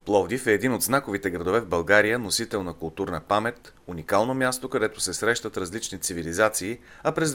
Пловдив е един от знаковите градове в България, носител на културна памет, уникално място, където се срещат различни цивилизации, а през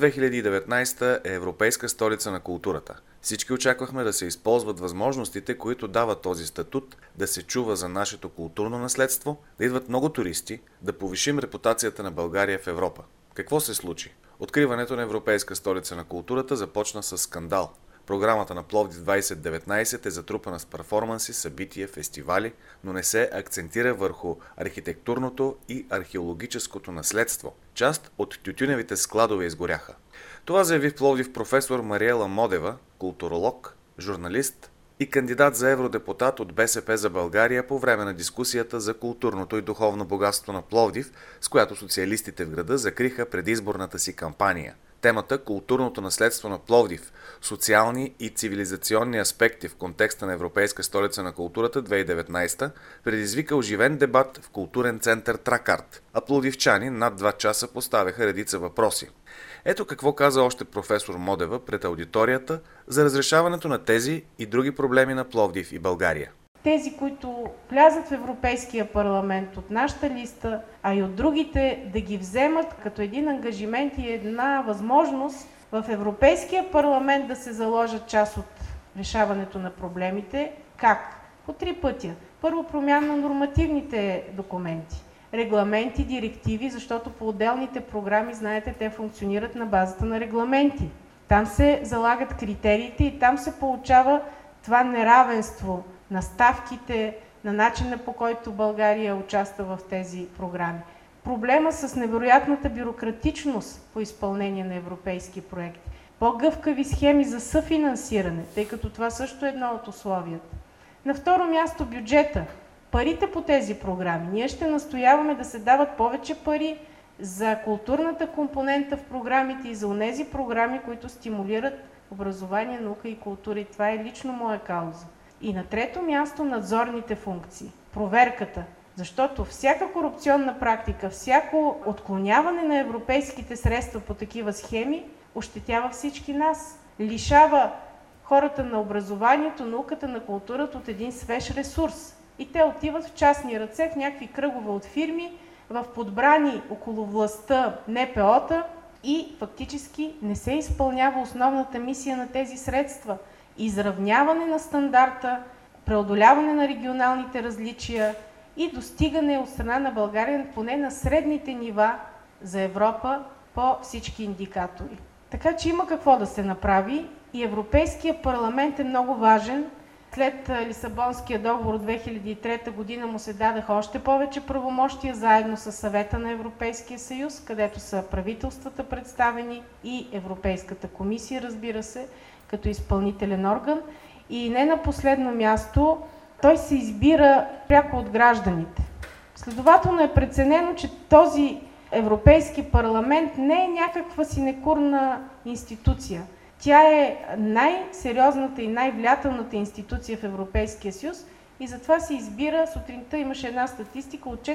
2019 е Европейска столица на културата. Всички очаквахме да се използват възможностите, които дава този статут, да се чува за нашето културно наследство, да идват много туристи, да повишим репутацията на България в Европа. Какво се случи? Откриването на Европейска столица на културата започна с скандал. Програмата на Пловдив 2019 е затрупана с перформанси, събития, фестивали, но не се акцентира върху архитектурното и археологическото наследство. Част от тютюневите складове изгоряха. Това заяви в Пловдив професор Мариела Модева, културолог, журналист и кандидат за евродепутат от БСП за България по време на дискусията за културното и духовно богатство на Пловдив, с която социалистите в града закриха предизборната си кампания. Темата «Културното наследство на Пловдив. Социални и цивилизационни аспекти в контекста на Европейска столица на културата 2019» предизвика оживен дебат в културен център Тракарт, а пловдивчани над 2 часа поставяха редица въпроси. Ето какво каза още професор Модева пред аудиторията за разрешаването на тези и други проблеми на Пловдив и България. Тези, които влязат в Европейския парламент от нашата листа, а и от другите, да ги вземат като един ангажимент и една възможност в Европейския парламент да се заложат част от решаването на проблемите. Как? По 3 пътя. Първо, промяна на нормативните документи, регламенти, директиви, защото по отделните програми, знаете, те функционират на базата на регламенти. Там се залагат критериите и там се получава това неравенство на ставките, на начина, по който България участва в тези програми. Проблема с невероятната бюрократичност по изпълнение на европейски проекти. По-гъвкави схеми за съфинансиране, тъй като това също е едно от условията. На второ място бюджета. Парите по тези програми. Ние ще настояваме да се дават повече пари за културната компонента в програмите и за онези програми, които стимулират образование, наука и култура. И това е лично моя кауза. И на трето място надзорните функции, проверката, защото всяка корупционна практика, всяко отклоняване на европейските средства по такива схеми ощетява всички нас, лишава хората на образованието, науката, на културата от един свеж ресурс. И те отиват в частни ръце, в някакви кръгове от фирми, в подбрани около властта НПО-та и фактически не се изпълнява основната мисия на тези средства – изравняване на стандарта, преодоляване на регионалните различия и достигане от страна на България поне на средните нива за Европа по всички индикатори. Така че има какво да се направи и Европейския парламент е много важен. След Лисабонския договор от 2003 година му се дадаха още повече правомощия заедно с Съвета на Европейския съюз, където са правителствата представени и Европейската комисия, разбира се, като изпълнителен орган. И не на последно място, той се избира пряко от гражданите. Следователно е преценено, че този Европейски парламент не е някаква синекурна институция. Тя е най-сериозната и най-влиятелната институция в Европейския съюз и затова се избира, сутринта имаше една статистика от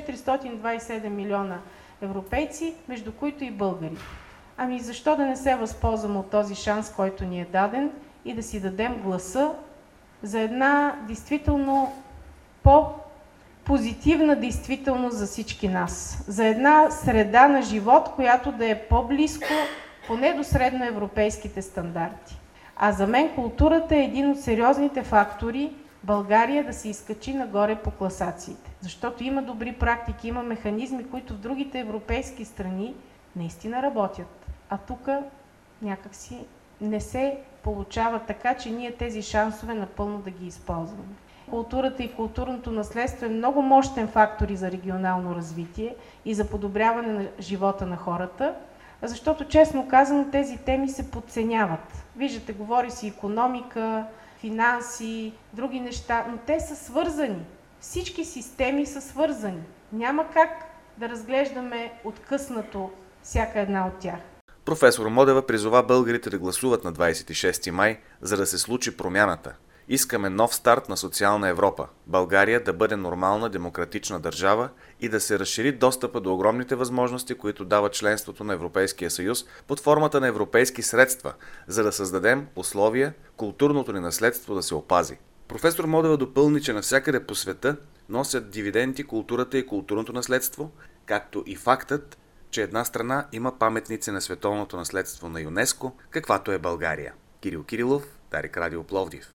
427 милиона европейци, между които и българи. Ами защо да не се възползваме от този шанс, който ни е даден и да си дадем гласа за една действително по-позитивна действителност за всички нас. За една среда на живот, която да е по-близко поне до средноевропейските стандарти. А за мен културата е един от сериозните фактори България да се изкачи нагоре по класациите. Защото има добри практики, има механизми, които в другите европейски страни наистина работят. А тук някакси не се получава така, че ние тези шансове напълно да ги използваме. Културата и културното наследство е много мощен фактор и за регионално развитие и за подобряване на живота на хората, защото честно казано тези теми се подценяват. Виждате, говори си икономика, финанси, други неща, но те са свързани. Всички системи са свързани. Няма как да разглеждаме откъснато всяка една от тях. Професор Модева призова българите да гласуват на 26 май, за да се случи промяната. Искаме нов старт на социална Европа, България да бъде нормална демократична държава и да се разшири достъпа до огромните възможности, които дава членството на Европейския съюз под формата на европейски средства, за да създадем условия културното ни наследство да се опази. Професор Модева допълни, че навсякъде по света носят дивиденти културата и културното наследство, както и фактът, че една страна има паметници на световното наследство на ЮНЕСКО, каквато е България. Кирил Кирилов, Дарик Радио Пловдив.